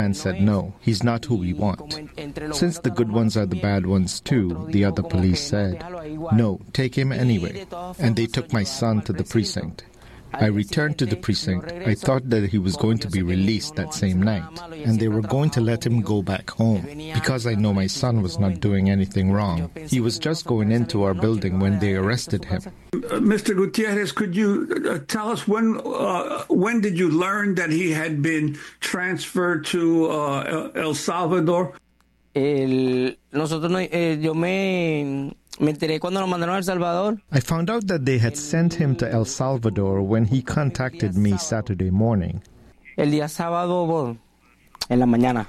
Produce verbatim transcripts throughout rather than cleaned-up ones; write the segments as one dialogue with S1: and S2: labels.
S1: man said no, he's not who we want. Since the good ones are the bad ones too, the other police said, no, take him anyway. And they took my son to the precinct. I returned to the precinct. I thought that he was going to be released that same night, and they were going to let him go back home, because I know my son was not doing anything wrong. He was just going into our building when they arrested him.
S2: Uh, Mister Gutierrez, could you uh, tell us when uh, when did you learn that he had been transferred to uh, El Salvador?
S3: El, nosotros no, eh, yo me... Me enteré cuando lo mandaron a El Salvador.
S1: I found out that they had sent him to El Salvador when he contacted me Saturday morning.
S3: El día sábado en la mañana.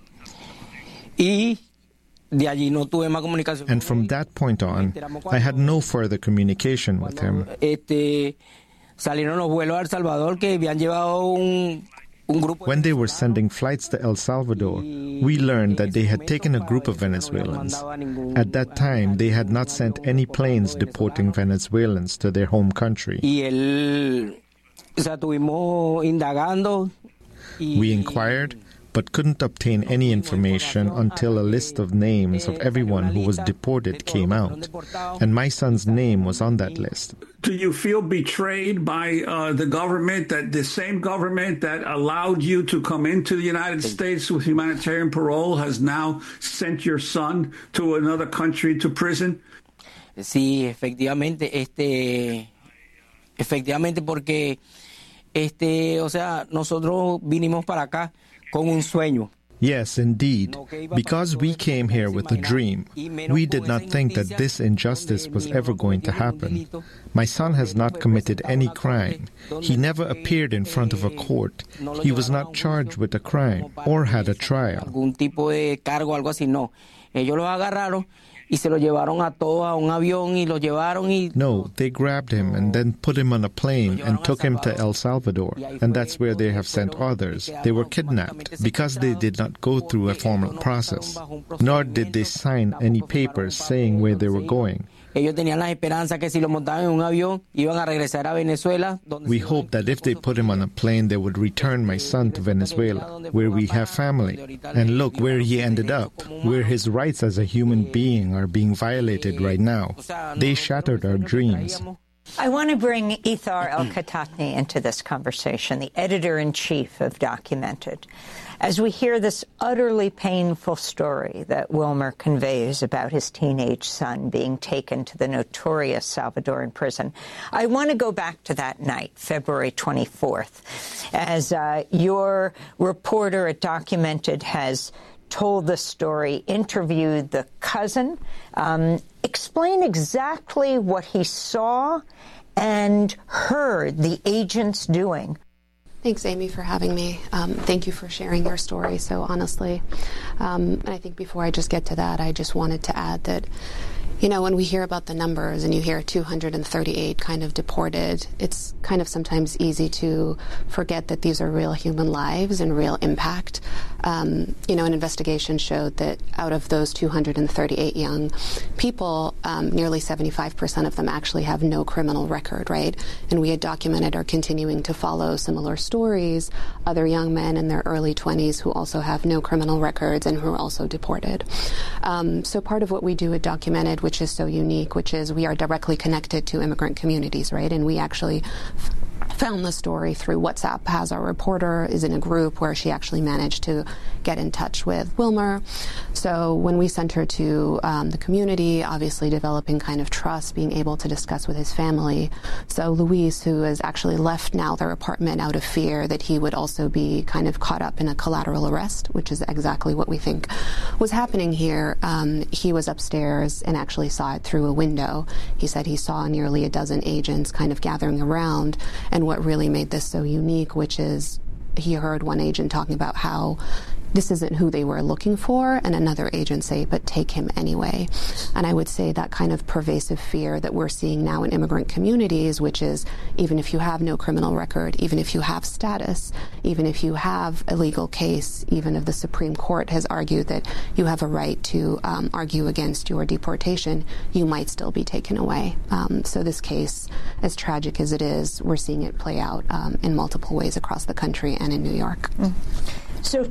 S3: Y de allí no tuve más comunicación.
S1: And from that point on, I had no further communication with him.
S3: Este, salieron los vuelos a El Salvador que habían llevado un
S1: When they were sending flights to El Salvador, we learned that they had taken a group of Venezuelans. At that time, they had not sent any planes deporting Venezuelans to their home country. We inquired, but couldn't obtain any information until a list of names of everyone who was deported came out, and my son's name was on that list.
S2: Do you feel betrayed by uh, the government, that the same government that allowed you to come into the United States with humanitarian parole has now sent your son to another country to prison?
S3: Sí, efectivamente, este, efectivamente porque, este, o sea, nosotros vinimos para acá con un sueño.
S1: Yes, indeed. Because we came here with a dream, we did not think that this injustice was ever going to happen. My son has not committed any crime. He never appeared in front of a court. He was not charged with a crime or had a trial.
S3: Y se lo llevaron a todos a un avión y lo llevaron y...
S1: No, they grabbed him and then put him on a plane and took him to El Salvador. And that's where they have sent others. They were kidnapped because they did not go through a formal process, nor did they sign any papers saying where they were going.
S3: Ellos tenían la esperanza que si lo montaban en un avión iban a regresar a Venezuela.
S1: We hoped that if they put him on a plane, they would return my son to Venezuela, where we have family. And look where he ended up, where his rights as a human being are being violated right now. They shattered our dreams.
S4: I want to bring Ithar El-Khatani into this conversation, the editor-in-chief of Documented. As we hear this utterly painful story that Wilmer conveys about his teenage son being taken to the notorious Salvadoran prison, I want to go back to that night, February twenty-fourth, as uh, your reporter at Documented has told the story, interviewed the cousin. Um, explain exactly what he saw and heard the agents doing.
S5: Thanks, Amy, for having me. Um, thank you for sharing your story so honestly. Um, and I think before I just get to that, I just wanted to add that, you know, when we hear about the numbers and you hear two hundred thirty-eight kind of deported, it's kind of sometimes easy to forget that these are real human lives and real impact. Um, you know, an investigation showed that out of those two hundred thirty-eight young people, um, nearly seventy-five percent of them actually have no criminal record, right? And we had documented or continuing to follow similar stories, other young men in their early twenties who also have no criminal records and who are also deported. Um, so part of what we do at Documented, which is so unique, which is we are directly connected to immigrant communities, right? And we actually f- found the story through WhatsApp. Has our reporter is in a group where she actually managed to get in touch with Wilmer. So when we sent her to um, the community, obviously developing kind of trust, being able to discuss with his family. So Luis, who has actually left now their apartment out of fear that he would also be kind of caught up in a collateral arrest, which is exactly what we think was happening here. Um, he was upstairs and actually saw it through a window. He said he saw nearly a dozen agents kind of gathering around. And what really made this so unique, which is he heard one agent talking about how this isn't who they were looking for, and another agent say, but take him anyway. And I would say that kind of pervasive fear that we're seeing now in immigrant communities, which is even if you have no criminal record, even if you have status, even if you have a legal case, even if the Supreme Court has argued that you have a right to um, argue against your deportation, you might still be taken away. Um, so this case, as tragic as it is, we're seeing it play out um, in multiple ways across the country and in New York.
S4: Mm. So talk about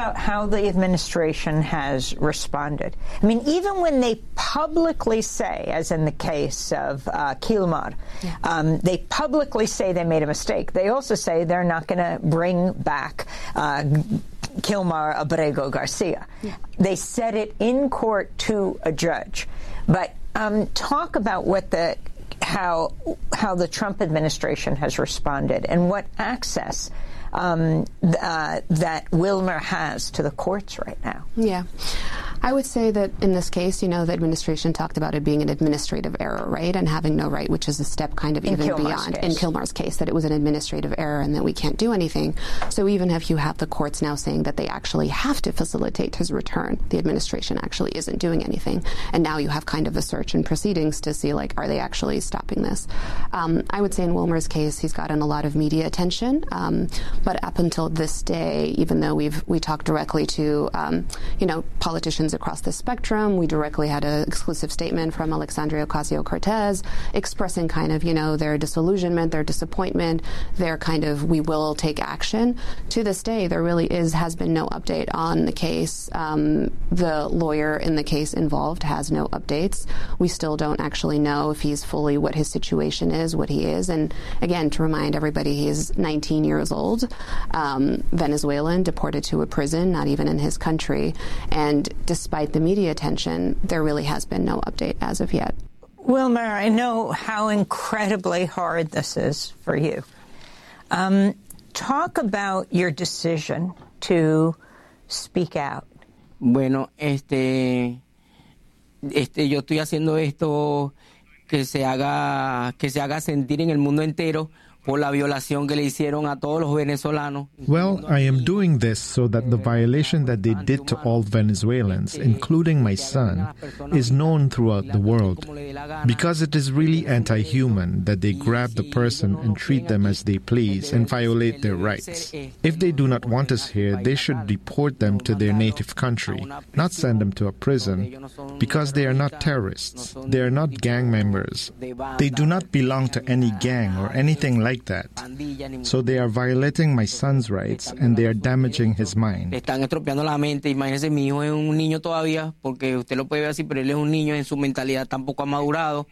S4: about how the administration has responded. I mean, even when they publicly say, as in the case of uh, Kilmar, yeah. um, they publicly say they made a mistake. They also say they're not going to bring back uh, Kilmar Abrego Garcia. Yeah. They said it in court to a judge. But um, talk about what the how how the Trump administration has responded and what access um, uh, that Wilmer has to the courts right now.
S5: Yeah. I would say that in this case, you know, the administration talked about it being an administrative error, right, and having no right, which is a step kind of in even Kilmar's beyond. Case. In Kilmar's case, that it was an administrative error and that we can't do anything. So even if you have the courts now saying that they actually have to facilitate his return, the administration actually isn't doing anything. And now you have kind of a search and proceedings to see, like, are they actually stopping this? Um, I would say in Wilmer's case, he's gotten a lot of media attention. Um, but up until this day, even though we've we talked directly to, um, you know, politicians across the spectrum. We directly had an exclusive statement from Alexandria Ocasio-Cortez expressing kind of, you know, their disillusionment, their disappointment, their kind of, we will take action. To this day, there really is, has been no update on the case. Um, the lawyer in the case involved has no updates. We still don't actually know if he's fully what his situation is, what he is. And again, to remind everybody, he is nineteen years old, um, Venezuelan, deported to a prison, not even in his country. And despite the media attention, there really has been no update as of yet.
S4: Wilmer, I know how incredibly hard this is for you. Um, talk about your decision to speak out.
S3: Bueno, este, este, yo estoy haciendo esto que se haga, que se haga sentir en el mundo entero. Por la violación que le hicieron a todos los venezolanos.
S1: Well, I am doing this so that the violation that they did to all Venezuelans, including my son, is known throughout the world. Because it is really anti-human that they grab the person and treat them as they please and violate their rights. If they do not want us here, they should deport them to their native country, not send them to a prison, because they are not terrorists. They are not gang members. They do not belong to any gang or anything like that. So they are violating my son's rights and they are damaging his mind.
S3: Están estropeando la mente. Imagínese, mi hijo es un niño todavía, porque usted lo puede ver así, pero él es un niño, en su mentalidad tampoco ha madurado.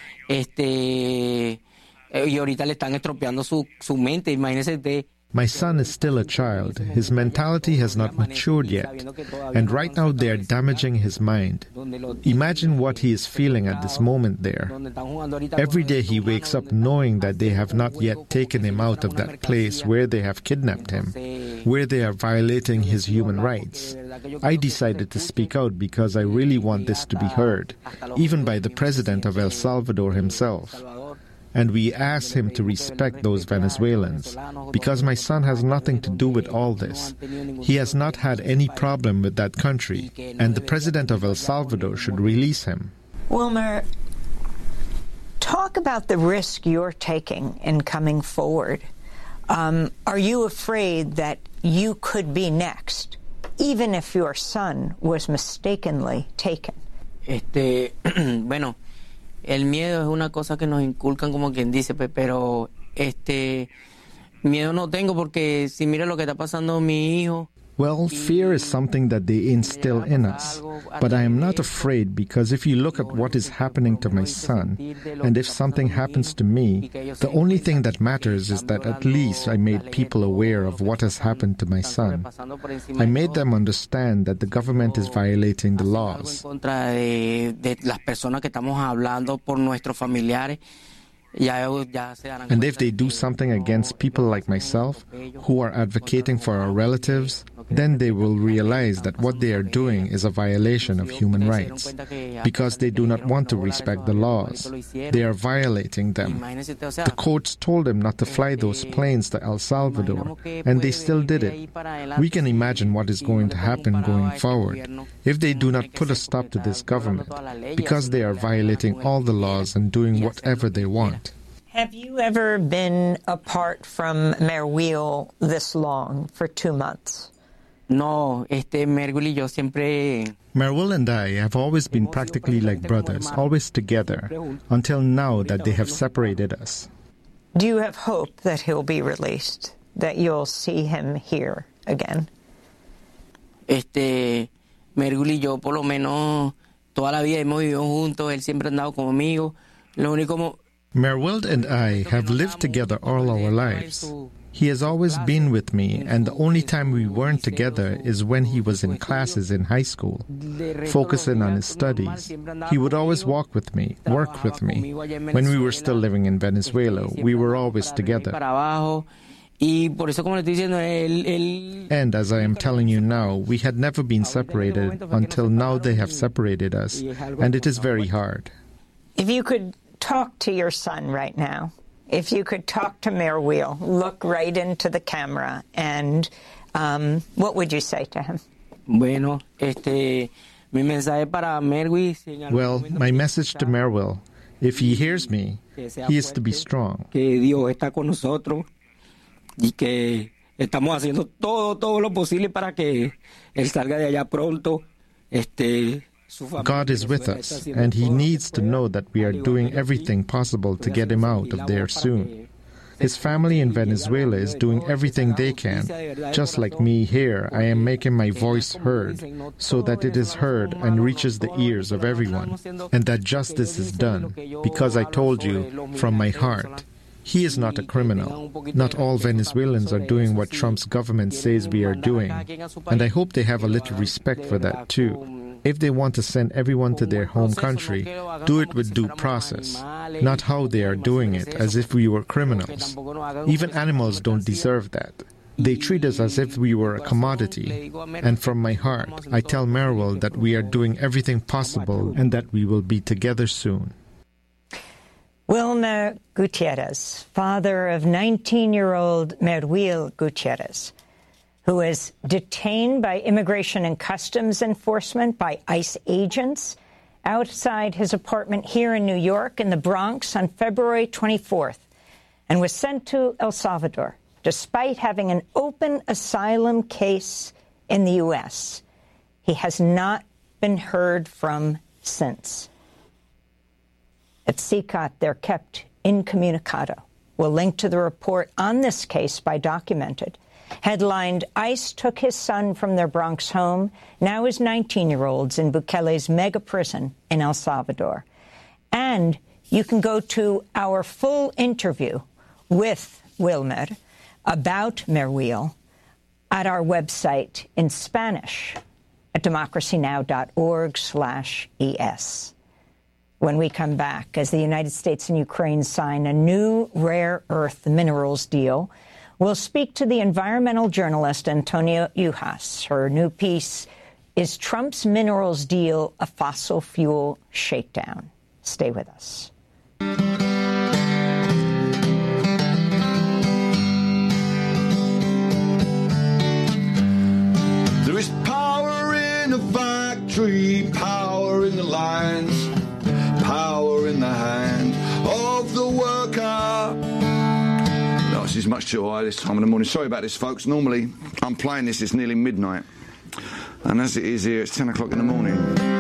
S3: Este, y ahorita le están estropeando su, su mente. Imagínese usted.
S1: My son is still a child. His mentality has not matured yet. And right now they are damaging his mind. Imagine what he is feeling at this moment there. Every day he wakes up knowing that they have not yet taken him out of that place where they have kidnapped him, where they are violating his human rights. I decided to speak out because I really want this to be heard, even by the president of El Salvador himself. And we ask him to respect those Venezuelans, because my son has nothing to do with all this. He has not had any problem with that country, and the president of El Salvador should release him.
S4: Wilmer, talk about the risk you're taking in coming forward. Um, are you afraid that you could be next, even if your son was mistakenly taken?
S3: Este, bueno. El miedo es una cosa que nos inculcan, como quien dice, pero este miedo no tengo, porque si mira lo que está pasando a mi hijo.
S1: Well, fear is something that they instill in us, but I am not afraid, because if you look at what is happening to my son, and if something happens to me, the only thing that matters is that at least I made people aware of what has happened to my son. I made them understand that the government is violating the laws. And if they do something against people like myself, who are advocating for our relatives, then they will realize that what they are doing is a violation of human rights, because they do not want to respect the laws. They are violating them. The courts told them not to fly those planes to El Salvador, and they still did it. We can imagine what is going to happen going forward if they do not put a stop to this government, because they are violating all the laws and doing whatever they want.
S4: Have you ever been apart from Merwil this long, for two months?
S3: No, este Merwil y yo siempre...
S1: Merwil and I have always been practically like brothers, always together, until now that they have separated us.
S4: Do you have hope that he'll be released, that you'll see him here again?
S3: Este, Merwil y yo, por lo menos, toda la vida hemos vivido juntos. Él siempre ha andado conmigo. Lo único...
S1: Merwil and I have lived together all our lives. He has always been with me, and the only time we weren't together is when he was in classes in high school, focusing on his studies. He would always walk with me, work with me. When we were still living in Venezuela, we were always together. And as I am telling you now, we had never been separated until now they have separated us, and it is very hard.
S4: If you could talk to your son right now, if you could talk to Merwil, look right into the camera, and um, what would you say to him?
S3: Bueno, este, mi mensaje para Merwil.
S1: Well, my message to Merwil, if he hears me, he is to be strong.
S3: Que Dios está con nosotros y que estamos haciendo todo, todo lo posible para que él salga de allá pronto. Este.
S1: God is with us, and he needs to know that we are doing everything possible to get him out of there soon. His family in Venezuela is doing everything they can. Just like me here, I am making my voice heard so that it is heard and reaches the ears of everyone, and that justice is done, because I told you from my heart, he is not a criminal. Not all Venezuelans are doing what Trump's government says we are doing, and I hope they have a little respect for that too. If they want to send everyone to their home country, do it with due process, not how they are doing it, as if we were criminals. Even animals don't deserve that. They treat us as if we were a commodity. And from my heart, I tell Merwil that we are doing everything possible and that we will be together soon.
S4: Wilmer Gutierrez, father of nineteen-year-old Merwil Gutierrez, who is detained by Immigration and Customs Enforcement, by ICE agents, outside his apartment here in New York in the Bronx on February twenty-fourth, and was sent to El Salvador, despite having an open asylum case in the U S. He has not been heard from since. At C C O T, they're kept incommunicado. We'll link to the report on this case by Documented. Headlined, ICE took his son from their Bronx home, now his nineteen-year-olds in Bukele's mega prison in El Salvador. And you can go to our full interview with Wilmer about Merwil at our website in Spanish at democracynow.org slash ES. When we come back, as the United States and Ukraine sign a new rare earth minerals deal, we'll speak to the environmental journalist Antonia Ujas. Her new piece, Is Trump's Minerals Deal a Fossil Fuel Shakedown? Stay with us.
S6: There is power in a factory, power in the lines, power in the hand of the worker. This is much too high this time of the morning. Sorry about this, folks. Normally, I'm playing this, it's nearly midnight. And as it is here, it's ten o'clock in the morning.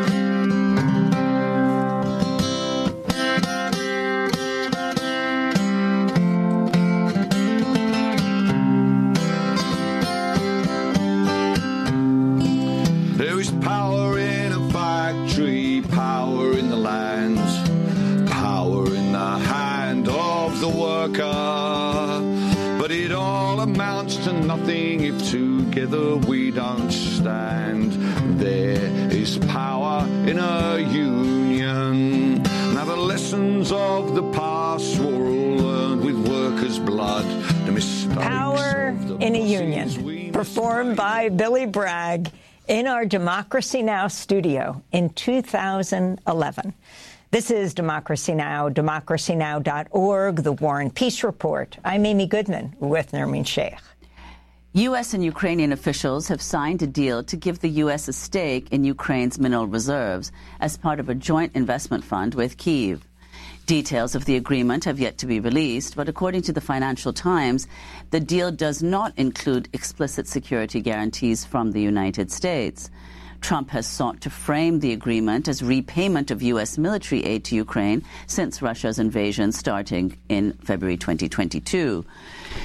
S6: There is power in a factory, power in the lands, power in the hand of the worker. But it all amounts to nothing if together we don't stand. There is power in a union. Now the lessons of the past were all learned with workers' blood. The mistakes
S4: Power
S6: of the
S4: in a Union, performed by Billy Bragg in our Democracy Now! Studio in two thousand eleven. This is Democracy Now!, democracy now dot org, the War and Peace Report. I'm Amy Goodman with Nermeen Sheikh.
S7: U S and Ukrainian officials have signed a deal to give the U S a stake in Ukraine's mineral reserves as part of a joint investment fund with Kyiv. Details of the agreement have yet to be released, but according to the Financial Times, the deal does not include explicit security guarantees from the United States. Trump has sought to frame the agreement as repayment of U S military aid to Ukraine since Russia's invasion starting in February twenty twenty-two.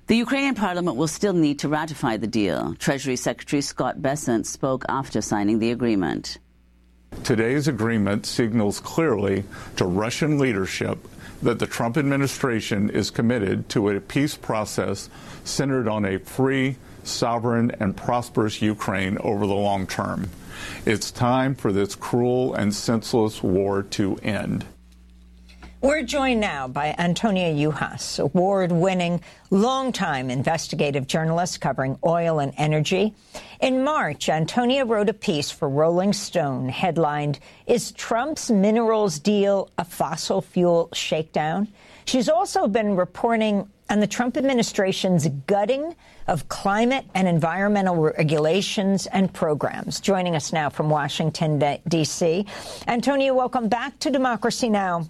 S7: The Ukrainian parliament will still need to ratify the deal. Treasury Secretary Scott Bessent spoke after signing the agreement.
S8: Today's agreement signals clearly to Russian leadership that the Trump administration is committed to a peace process centered on a free, sovereign, and prosperous Ukraine over the long term. It's time for this cruel and senseless war to end.
S4: We're joined now by Antonia Yuhas, award-winning, longtime investigative journalist covering oil and energy. In March, Antonia wrote a piece for Rolling Stone headlined, "Is Trump's Minerals Deal a Fossil Fuel Shakedown?" She's also been reporting on the Trump administration's gutting of climate and environmental regulations and programs. Joining us now from Washington, D C Antonia, welcome back to Democracy Now!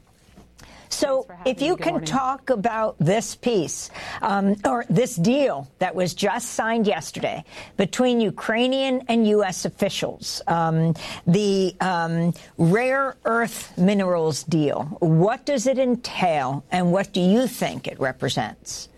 S4: So if you can talk about this piece, um, or this deal that was just signed yesterday between Ukrainian and U S officials, um, the um, rare earth minerals deal, what does it entail and what do you think it represents?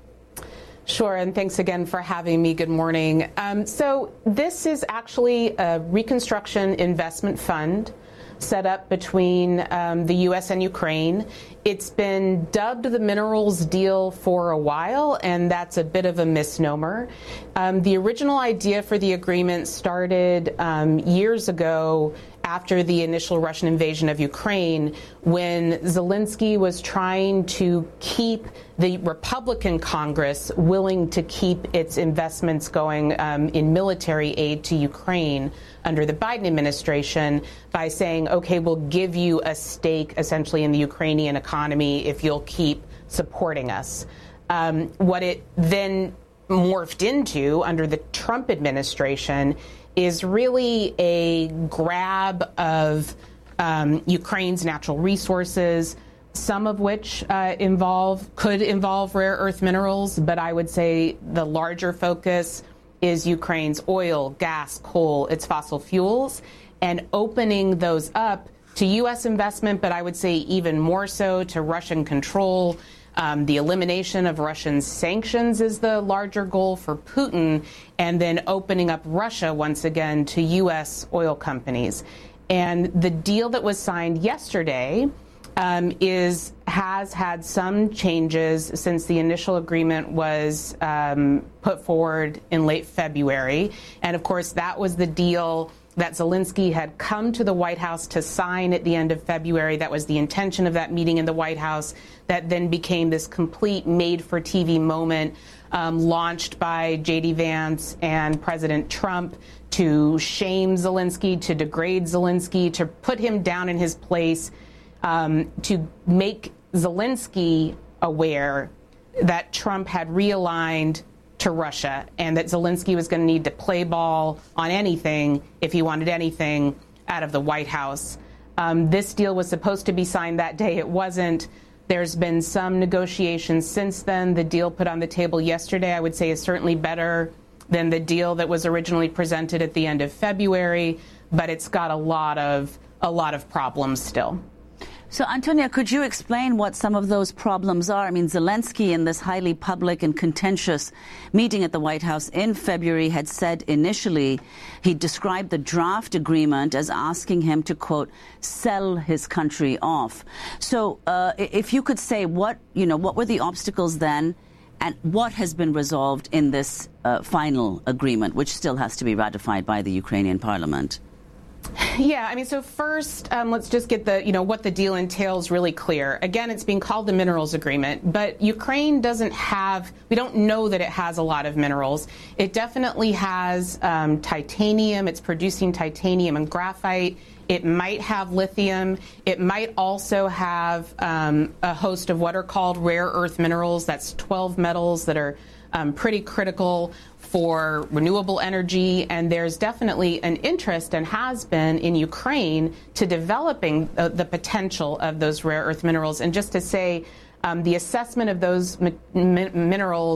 S9: Sure, and thanks again for having me. Good morning. Um, so this is actually a reconstruction investment fund set up between um, the U S and Ukraine. It's been dubbed the minerals deal for a while, and that's a bit of a misnomer. Um, the original idea for the agreement started um, years ago after the initial Russian invasion of Ukraine, when Zelensky was trying to keep the Republican Congress willing to keep its investments going um, in military aid to Ukraine under the Biden administration by saying, okay, we'll give you a stake essentially in the Ukrainian economy if you'll keep supporting us. Um, what it then morphed into under the Trump administration is really a grab of um, Ukraine's natural resources, some of which uh, involve could involve rare earth minerals, but I would say the larger focus is Ukraine's oil, gas, coal, its fossil fuels, and opening those up to U S investment, but I would say even more so to Russian control. Um, the elimination of Russian sanctions is the larger goal for Putin, and then opening up Russia once again to U S oil companies. And the deal that was signed yesterday um, is has had some changes since the initial agreement was um, put forward in late February. And of course, that was the deal that Zelensky had come to the White House to sign at the end of February. That was the intention of that meeting in the White House that then became this complete made-for-T V moment um, launched by J D Vance and President Trump to shame Zelensky, to degrade Zelensky, to put him down in his place, um, to make Zelensky aware that Trump had realigned to Russia and that Zelensky was going to need to play ball on anything if he wanted anything out of the White House. Um, this deal was supposed to be signed that day. It wasn't. There's been some negotiations since then. The deal put on the table yesterday, I would say, is certainly better than the deal that was originally presented at the end of February, but it's got a lot of a lot of problems still.
S7: So, Antonia, could you explain what some of those problems are? I mean, Zelensky, in this highly public and contentious meeting at the White House in February, had said initially he described the draft agreement as asking him to, quote, sell his country off. So uh, if you could say what, you know, what were the obstacles then and what has been resolved in this uh, final agreement, which still has to be ratified by the Ukrainian parliament?
S9: Yeah, I mean, so first, um, let's just get the, you know, what the deal entails really clear. Again, it's being called the minerals agreement, but Ukraine doesn't have, we don't know that it has a lot of minerals. It definitely has um, titanium. It's producing titanium and graphite. It might have lithium. It might also have um, a host of what are called rare earth minerals. That's twelve metals that are um, pretty critical for renewable energy, and there's definitely an interest and has been in Ukraine to developing uh, the potential of those rare earth minerals. And just to say, um, the assessment of those mi- mi- minerals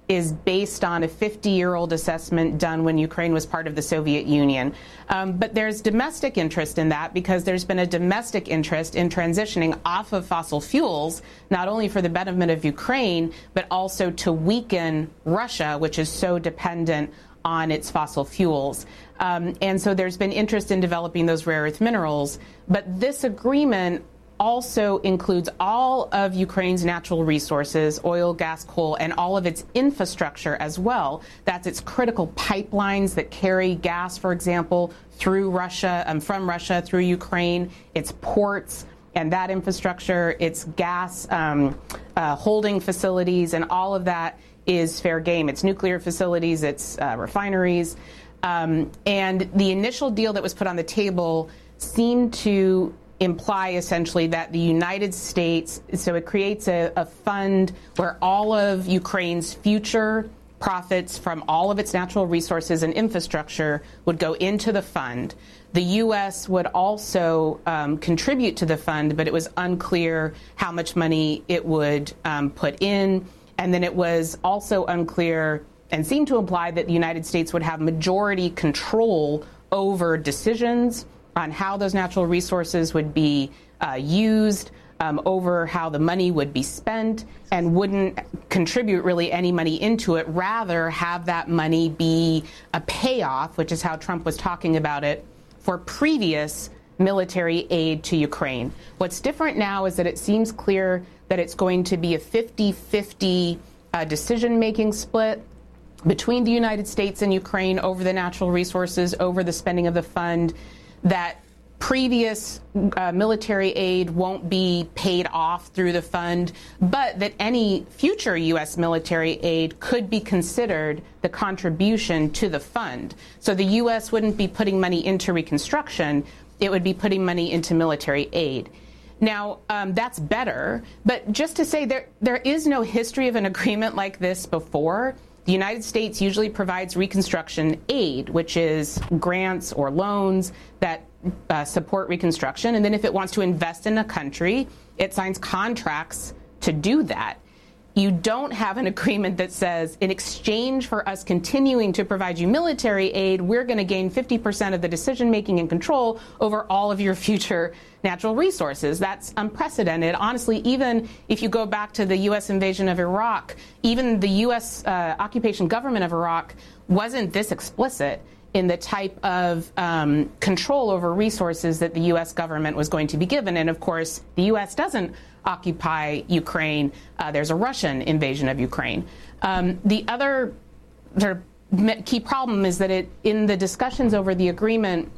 S9: is based on a fifty-year-old assessment done when Ukraine was part of the Soviet Union. Um, but there's domestic interest in that because there's been a domestic interest in transitioning off of fossil fuels, not only for the betterment of Ukraine, but also to weaken Russia, which is so dependent on its fossil fuels. Um, and so there's been interest in developing those rare earth minerals. But this agreement also includes all of Ukraine's natural resources, oil, gas, coal, and all of its infrastructure as well. That's its critical pipelines that carry gas, for example, through Russia, um, from Russia through Ukraine, its ports and that infrastructure, its gas um, uh, holding facilities, and all of that is fair game. Its nuclear facilities, its uh, refineries. Um, and the initial deal that was put on the table seemed to imply essentially that the United States, so it creates a, a fund where all of Ukraine's future profits from all of its natural resources and infrastructure would go into the fund. The U S would also um, contribute to the fund, but it was unclear how much money it would um, put in. And then it was also unclear and seemed to imply that the United States would have majority control over decisions on how those natural resources would be uh, used, um, over how the money would be spent, and wouldn't contribute really any money into it, rather have that money be a payoff, which is how Trump was talking about it, for previous military aid to Ukraine. What's different now is that it seems clear that it's going to be a fifty-fifty uh, decision-making split between the United States and Ukraine over the natural resources, over the spending of the fund, that previous uh, military aid won't be paid off through the fund, but that any future U S military aid could be considered the contribution to the fund. So the U S wouldn't be putting money into reconstruction, it would be putting money into military aid. Now, um, that's better, but just to say there there is no history of an agreement like this before. The United States usually provides reconstruction aid, which is grants or loans that uh, support reconstruction. And then if it wants to invest in a country, it signs contracts to do that. You don't have an agreement that says, in exchange for us continuing to provide you military aid, we're going to gain fifty percent of the decision-making and control over all of your future natural resources. That's unprecedented. Honestly, even if you go back to the U S invasion of Iraq, even the U S uh, occupation government of Iraq wasn't this explicit in the type of um, control over resources that the U S government was going to be given. And of course, the U S doesn't occupy Ukraine. Uh, there's a Russian invasion of Ukraine. Um, the other sort of key problem is that it, in the discussions over the agreement,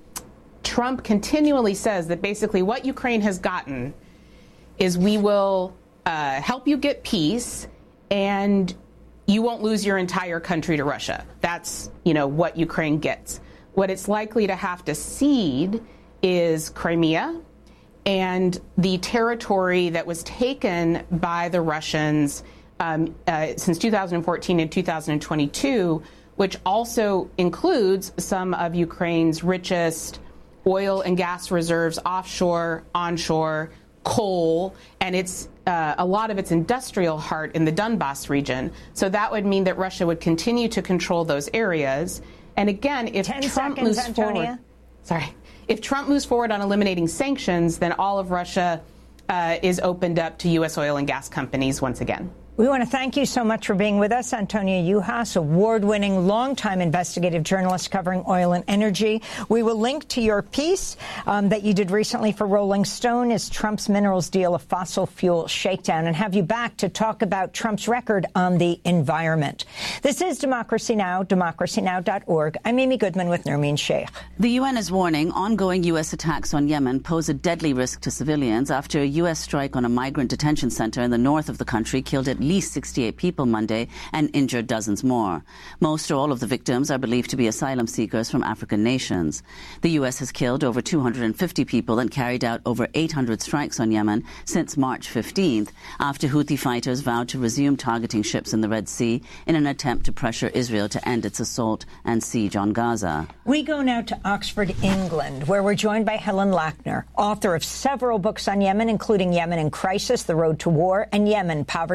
S9: Trump continually says that basically what Ukraine has gotten is we will uh, help you get peace and you won't lose your entire country to Russia. That's, you know, what Ukraine gets. What it's likely to have to cede is Crimea and the territory that was taken by the Russians um, uh, since two thousand fourteen and two thousand twenty-two, which also includes some of Ukraine's richest oil and gas reserves offshore, onshore, coal, and it's uh, a lot of its industrial heart in the Donbas region. So that would mean that Russia would continue to control those areas. And again, if Trump
S4: seconds,
S9: moves
S4: Antonia.
S9: forward, sorry, if Trump moves forward on eliminating sanctions, then all of Russia uh, is opened up to U S oil and gas companies once again.
S4: We want to thank you so much for being with us, Antonia Yuhas, award-winning, longtime investigative journalist covering oil and energy. We will link to your piece um, that you did recently for Rolling Stone, Is Trump's Minerals Deal a Fossil Fuel Shakedown, and have you back to talk about Trump's record on the environment. This is Democracy Now!, democracy now dot org. I'm Amy Goodman with Nermeen Sheikh.
S7: The U N is warning ongoing U S attacks on Yemen pose a deadly risk to civilians after a U S strike on a migrant detention center in the north of the country killed at least sixty-eight people Monday and injured dozens more. Most or all of the victims are believed to be asylum seekers from African nations. The U S has killed over two hundred fifty people and carried out over eight hundred strikes on Yemen since March fifteenth, after Houthi fighters vowed to resume targeting ships in the Red Sea in an attempt to pressure Israel to end its assault and siege on Gaza.
S4: We go now to Oxford, England, where we're joined by Helen Lackner, author of several books on Yemen, including Yemen in Crisis, The Road to War, and Yemen, Poverty and Conflict.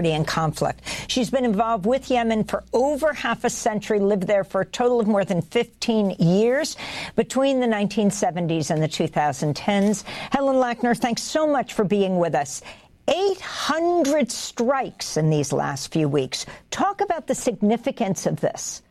S4: conflict. She's been involved with Yemen for over half a century, lived there for a total of more than fifteen years between the nineteen seventies and the two thousand tens. Helen Lackner, thanks so much for being with us. eight hundred strikes in these last few weeks. Talk about the significance of this.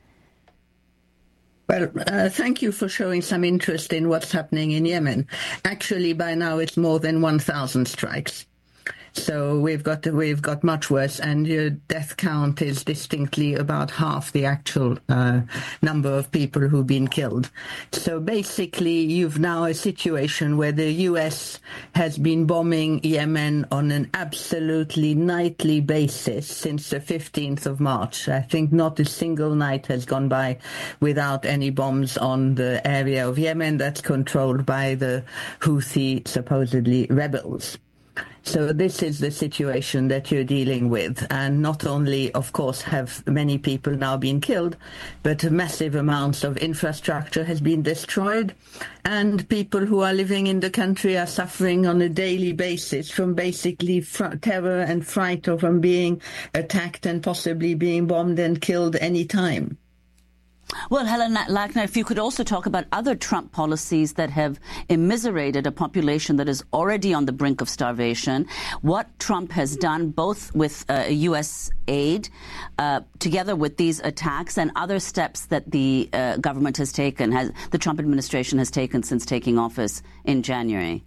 S10: Well, uh, thank you for showing some interest in what's happening in Yemen. Actually, by now it's more than one thousand strikes. So we've got we've got much worse, and your death count is distinctly about half the actual uh, number of people who've been killed. So basically, you've now a situation where the U S has been bombing Yemen on an absolutely nightly basis since the fifteenth of March. I think not a single night has gone by without any bombs on the area of Yemen that's controlled by the Houthi, supposedly rebels. So this is the situation that you're dealing with. And not only, of course, have many people now been killed, but massive amounts of infrastructure has been destroyed. And people who are living in the country are suffering on a daily basis from basically fr- terror and fright, or from being attacked and possibly being bombed and killed any time.
S7: Well, Helen Lackner, if you could also talk about other Trump policies that have immiserated a population that is already on the brink of starvation, what Trump has done both with uh, U S aid, uh, together with these attacks, and other steps that the uh, government has taken, has, the Trump administration has taken since taking office in January.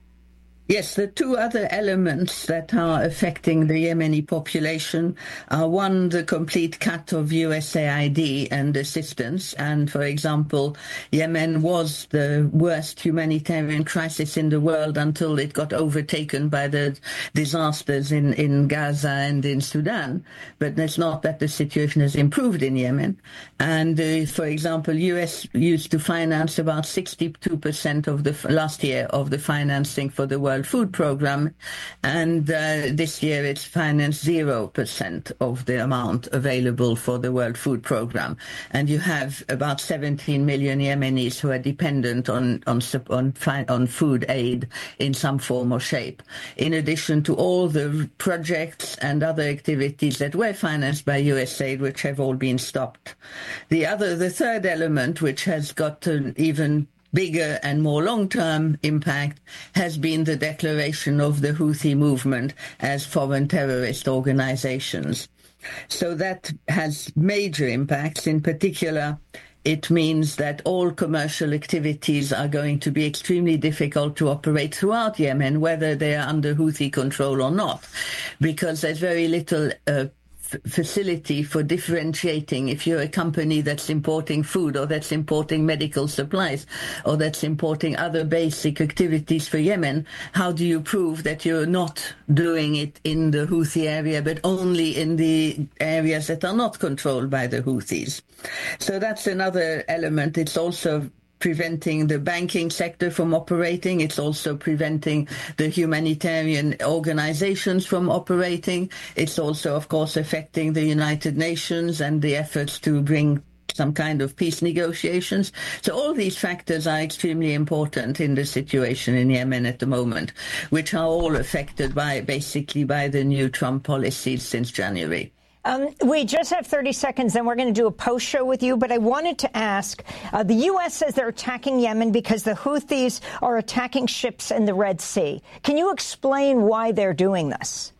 S10: Yes, the two other elements that are affecting the Yemeni population are, one, the complete cut of U S A I D and assistance. And, for example, Yemen was the worst humanitarian crisis in the world until it got overtaken by the disasters in, in Gaza and in Sudan. But it's not that the situation has improved in Yemen. And, uh, for example, U S used to finance about sixty-two percent of the, last year, of the financing for the world Food Program, and uh, this year it's financed zero percent of the amount available for the World Food Program. And you have about seventeen million Yemenis who are dependent on on on, on food aid in some form or shape, in addition to all the projects and other activities that were financed by U S aid, which have all been stopped. The other, the third element, which has got an even bigger and more long-term impact, has been the declaration of the Houthi movement as foreign terrorist organizations. So that has major impacts. In particular, it means that all commercial activities are going to be extremely difficult to operate throughout Yemen, whether they are under Houthi control or not, because there's very little uh, facility for differentiating if you're a company that's importing food, or that's importing medical supplies, or that's importing other basic activities for Yemen. How do you prove that you're not doing it in the Houthi area, but only in the areas that are not controlled by the Houthis? So that's another element. It's also preventing the banking sector from operating. It's also preventing the humanitarian organizations from operating. It's also, of course, affecting the United Nations and the efforts to bring some kind of peace negotiations. So all these factors are extremely important in the situation in Yemen at the moment, which are all affected by, basically, by the new Trump policies since January.
S4: Um, we just have thirty seconds, then we're going to do a post show with you. But I wanted to ask, uh, the U S says they're attacking Yemen because the Houthis are attacking ships in the Red Sea. Can you explain why they're doing this?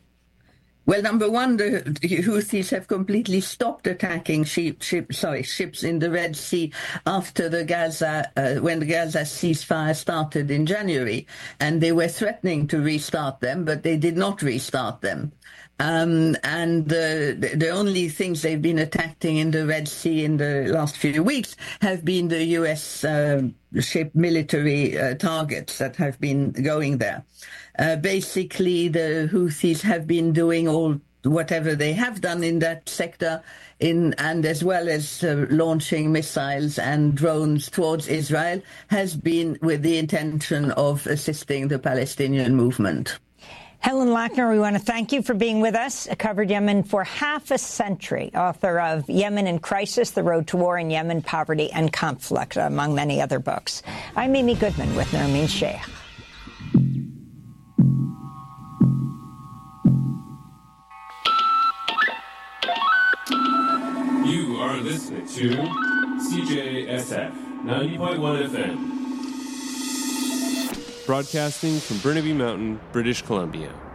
S10: Well, number one, the Houthis have completely stopped attacking ship, ship, sorry, ships in the Red Sea after the Gaza, uh, when the Gaza ceasefire started in January. And they were threatening to restart them, but they did not restart them. Um, and uh, the, the only things they've been attacking in the Red Sea in the last few weeks have been the U S uh, ship military uh, targets that have been going there. Uh, basically, the Houthis have been doing all whatever they have done in that sector, in and as well as uh, launching missiles and drones towards Israel, has been with the intention of assisting the Palestinian movement.
S4: Helen Lackner, we want to thank you for being with us. Covered Yemen for half a century, author of Yemen in Crisis, The Road to War in Yemen, Poverty and Conflict, among many other books. I'm Mimi Goodman with Nermeen Sheikh.
S11: to C J S F ninety point one F M. Broadcasting from Burnaby Mountain, British Columbia.